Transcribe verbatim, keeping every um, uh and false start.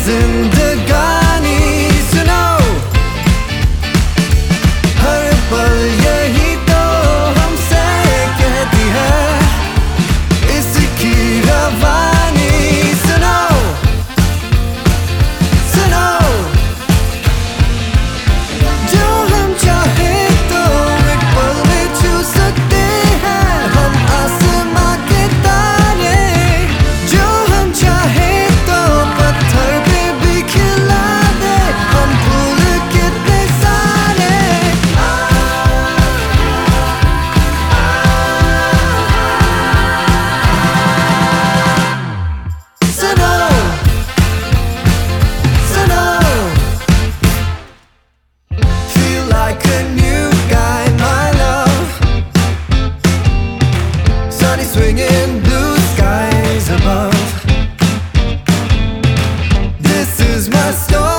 जिंदगानी सुनो, हर पल यही तो हमसे कहती है इसकी रवानी। सुनो सुनो, जो हम चाहे तो एक पल में छू सकते हैं हम आसमां के तारे, जो हम चाहे तो पत्थर पे भी खिला दे हम फूल कितने सारे। सुनो सुनो, feel like a new guy, my love. Sunny swinging, blue skies above. This is my story.